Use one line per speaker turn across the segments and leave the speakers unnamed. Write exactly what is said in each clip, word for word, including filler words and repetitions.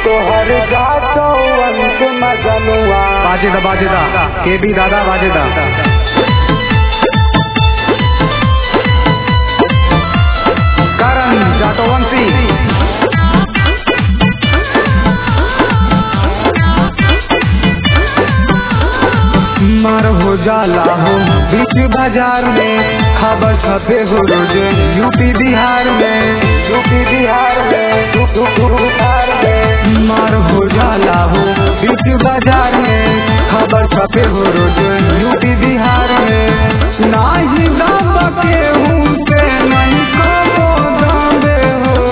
तोहर जातो अंत मजनुआ
बाजेदा बाजेदा के बी दादा बाजेदा करण जाटोवंशी मार हो जाला हो बीच बाजार में खबर छपे हो रोज यूपी बिहार में
यूपी बिहार में बिहार में
मार हो जाला हो बीच बाजार में खबर छपे हो रोज यूपी बिहार में नाही दाम के हूँ से नहीं कबो दामे हो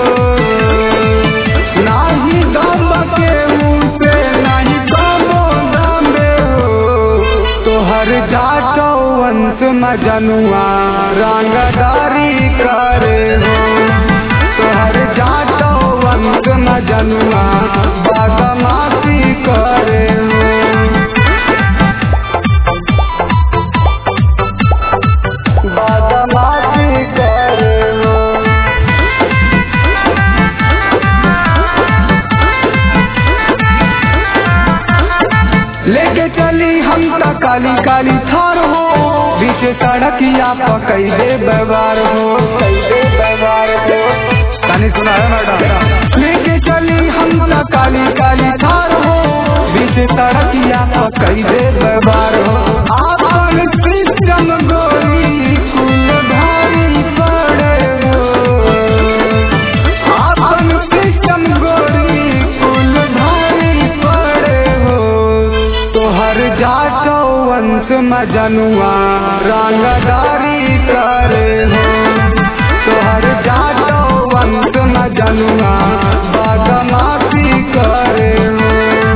नाही दाम के हूँ से नहीं कबो दामे हो तोहर जाटो वंश मजनुआ रंगदारी करे हो तोहर जाटो वंश मजनुआ बदमाशी करे हो
बदमाशी करे हो
लेके चली हम त काली काली थार हो बीच सड़किया पकई दे व्यवहार हो
कैसे व्यवहार हो
कहानी सुना है मैडम लेके चली हम त काली काली थार हो बीच सड़किया पकई दे व्यवहार हो आपन सिस्टम गोली कुल भारी पड़े हो आपन सिस्टम गोली कुल भारी पड़े हो तोहर जाटो वंश मजनुआ रंगदारी करे हो तोहर जाटो वंश मजनुआ बदमाशी करे हो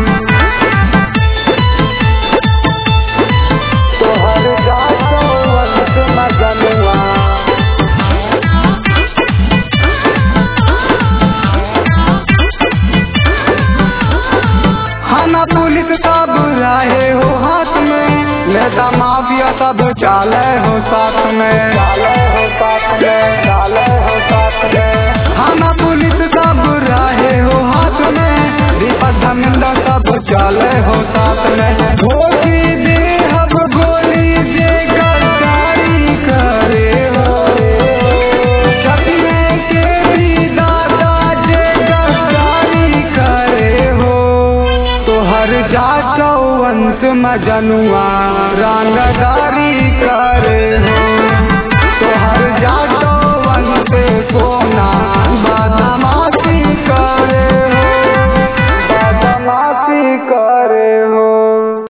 तोहर जातो अंत मजनुआ
थाना पुलिस सब रहे हो हाथ में नेता माफिया सब चाले हो साथ में
डाले हो साथ में डाले हो साथ में
थाना पुलिस सब रहे हो हाथ में दीपक धर्मेंद्र सब चले हो साथ में भोगी दे अब गोली जे गद्दारी करे हो सपने के भी दादा जे गद्दारी करे हो तोहर जाटो वंश मजनुआ रंगदारी करे हो तोहर जाटो वंश सोना बदमाशी करे हो
बदमाशी करे